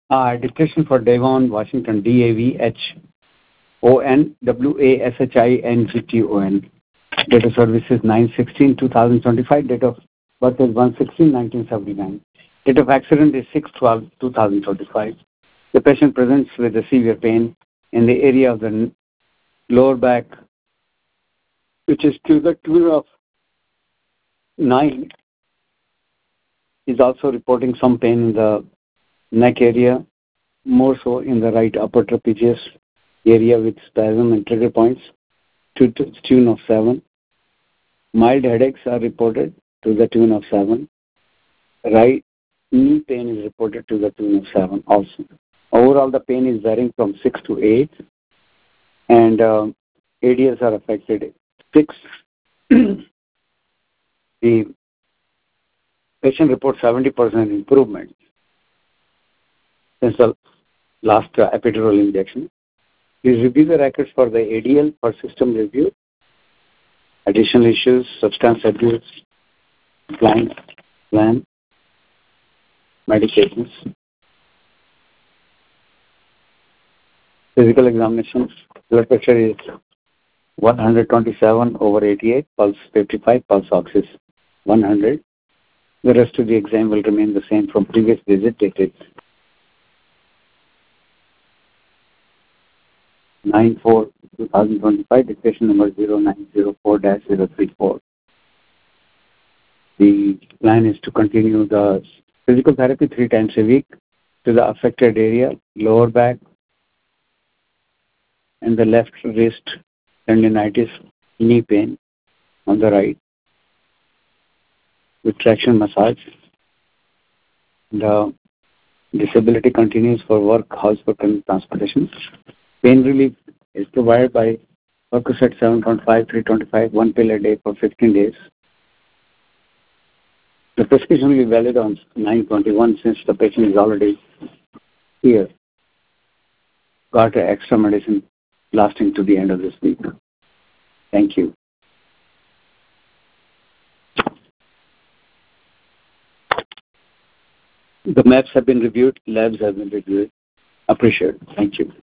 Dictation for Devon, Washington, DAVHONWASHINGTON. Date of service is 9/16/2025. Date of birth is 1/16/1979. Date of accident is 6/12/2025. The patient presents with a severe pain in the area of the lower back, which is to the tune of 9. Is also reporting some pain in the neck area, more so in the right upper trapezius area with spasm and trigger points to the tune of 7. Mild headaches are reported to the tune of 7. Right knee pain is reported to the tune of 7 also. Overall, the pain is varying from 6 to 8, and ADLs are affected 6. The patient reports 70% improvement since the last epidural injection. Please review the records for the ADL for system review. Additional issues, substance abuse, plan, medications. Physical examinations. Blood pressure is 127/88, pulse 55, pulse ox is 100. The rest of the exam will remain the same from previous visit dated 9/4/2025, dictation number 0904-034. The plan is to continue the physical therapy 3 times a week to the affected area, lower back, and the left wrist tendinitis, knee pain on the right, with traction massage. The disability continues for work, housework, and transportation. Pain relief is provided by Percocet 7.5, 325, 1 pill a day for 15 days. The prescription will be valid on 9/21 since the patient is already here. Got extra medicine lasting to the end of this week. Thank you. The maps have been reviewed, labs have been reviewed. Appreciate it. Thank you.